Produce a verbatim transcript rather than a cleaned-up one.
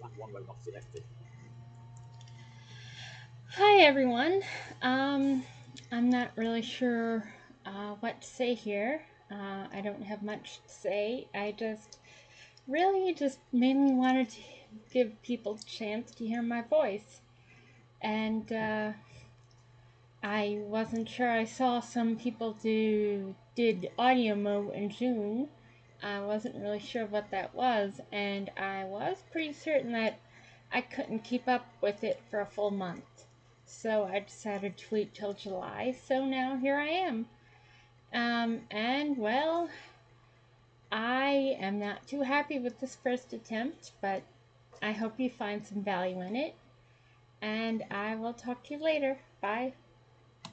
Hi everyone. Um, I'm not really sure uh, what to say here. Uh, I don't have much to say. I just really just mainly wanted to give people a chance to hear my voice. And uh, I wasn't sure. I saw some people do did audio mo in June. I wasn't really sure what that was, and I was pretty certain that I couldn't keep up with it for a full month. So I decided to wait till July. So now here I am. Um, and well, I am not too happy with this first attempt, but I hope you find some value in it. And I will talk to you later. Bye.